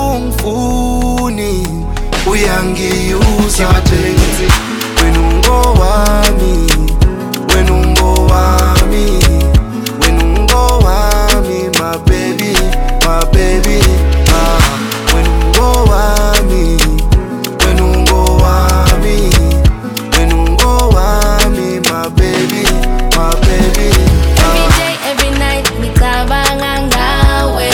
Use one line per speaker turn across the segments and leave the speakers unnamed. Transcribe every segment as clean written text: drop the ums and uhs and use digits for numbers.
ungifuni uyangiyuza ngithi wena ungowami, wena ungowami, wena ungowami, my baby, my baby. Wena ungowami, wena ungowami, wena ungowami, my baby, my baby.
Every day, every night, ngicabanga ngawe.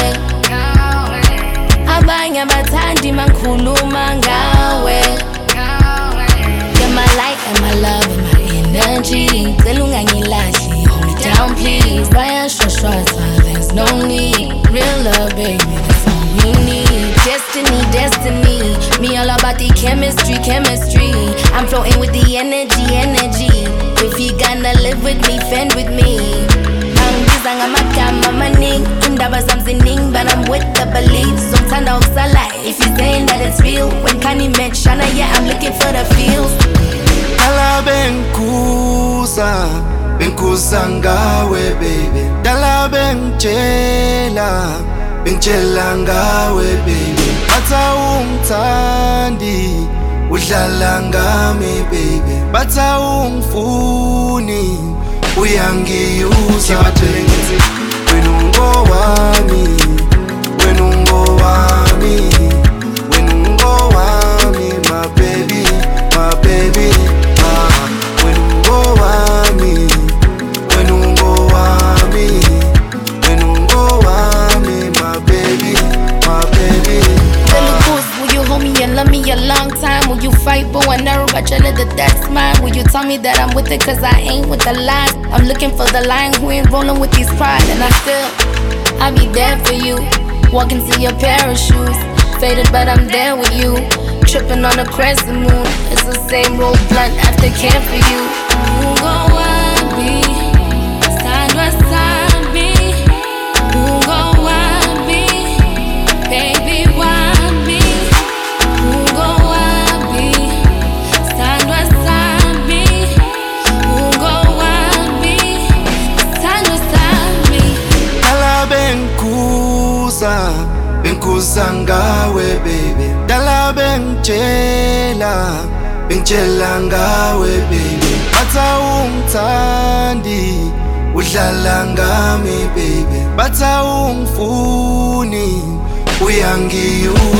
Abanye abathandi mangikhuluma ngawe. You're my light and my love and my energy. Ngicela ungangilahli, hold me down please. Bayashwashwatha, there's no need. Real love, baby, that's all we need. Destiny, destiny. Me all about the chemistry, chemistry. I'm floating with the energy, energy. If you gonna live with me, fend with me. Angibiza ngamagama amaningi, indaba zami ziningi, but I'm with the beliefs. Ngithanda ukusala if you're saying that it's real. When Kanye met Shana, yeah, I'm looking for the feels.
Dala bengikuza, bengikuza ngawe baby. Dala bengitshela ngawe baby. Batha ungithandi, udlala ngami baby. Batha ungifuni, uyangiyuza ngithi wena ungowami, wena ungowami, wena ungowami, my baby, my baby. Wena ungowami, wena ungowami, wena ungowami, my baby, my baby.
Little boost, will you hold me and love me a long time? Will you fight but I never but you let that's mine? Will you tell me that I'm with it cause I ain't with the lies? I'm looking for the line who ain't rolling with these pride. And I'll be there for you. Walking to your pair of shoes. Faded but I'm there with you. Tripping on a crescent moon. It's the same road blunt after care for you. Ungowami, stand beside me. Ungowami, baby, why me? Ungowami, stand beside me. Ungowami, stand beside me.
Dala bengikuza ngawe baby. Dala bengitshela ngawe baby. Batha ungithandi, udlala ngami baby. Batha ungifuni, uyangiyuza.